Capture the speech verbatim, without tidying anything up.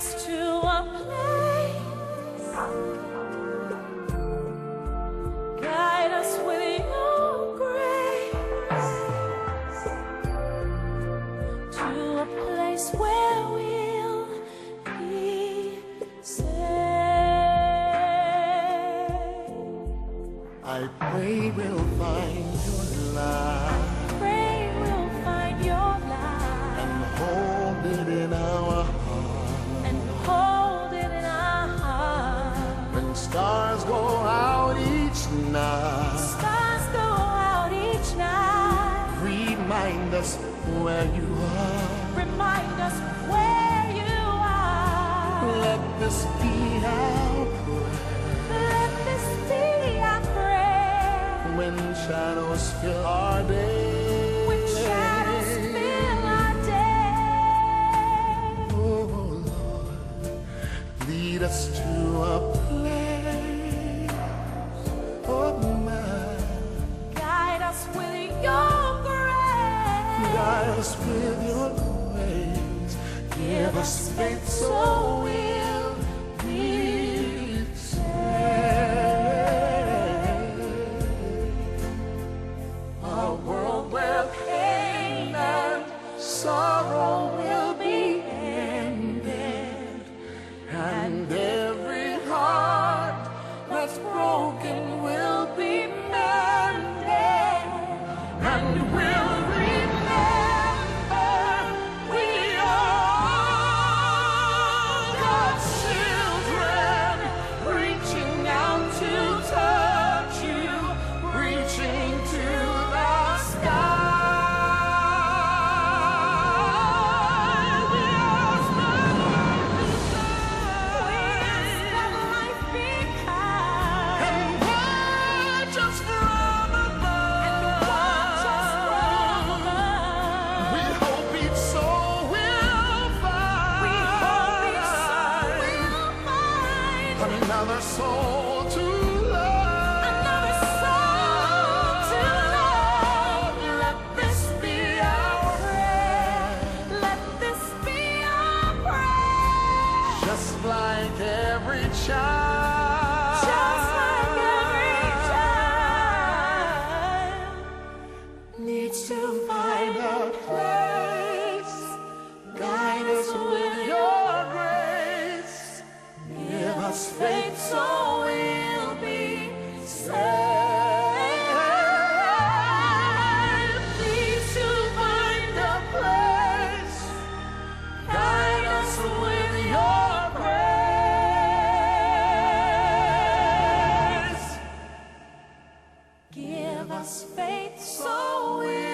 us to a place. Guide us with your grace to a place where we'll be safe. I pray we'll find your light. Pray we'll find your light And hold it in our heart. and hold it in our heart. When stars go out each night, Stars go out each night. remind us where you are. Remind us where you are. Let this be our prayer. Let this be our prayer. When shadows fill our day. When shadows fill our day. Oh Lord, lead us to a place of mine. Guide us with your grace. Guide us with your grace. Give us faith so we'll be saved. A world where pain and sorrow will be ended, and every heart that's broken will be mended, and we'll remember we are God's children, reaching out to touch you, reaching to the sky. We ask that life be kind, and watch us from above. We hope each soul will find another soul to love. Another soul to love. Let this be our prayer. Let this be our prayer. Just like every child. Just like every child needs to find a place. Guide us with your grace. Give us faith so we'll be saved. Please to find a place. Guide us with your grace. Give us faith so we'll